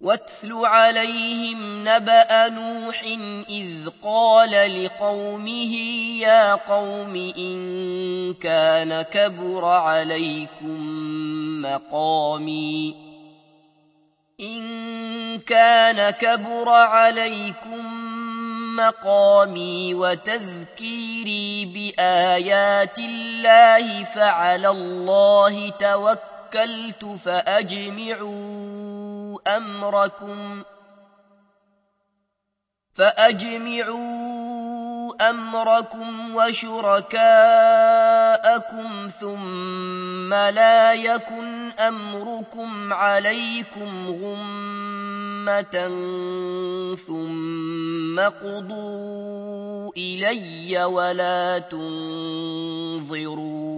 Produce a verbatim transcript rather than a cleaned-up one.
واتل عليهم نبأ نوح إذ قال لقومه يا قوم إن كان كبر عليكم مقامي إن كان كبر عليكم مقامي وتذكيري بآيات الله فعلى الله توكلت فأجمعوا أمركم فأجمعوا أمركم وشركاءكم ثم لا يكن أمركم عليكم غمة ثم قضوا إلي ولا تنظرون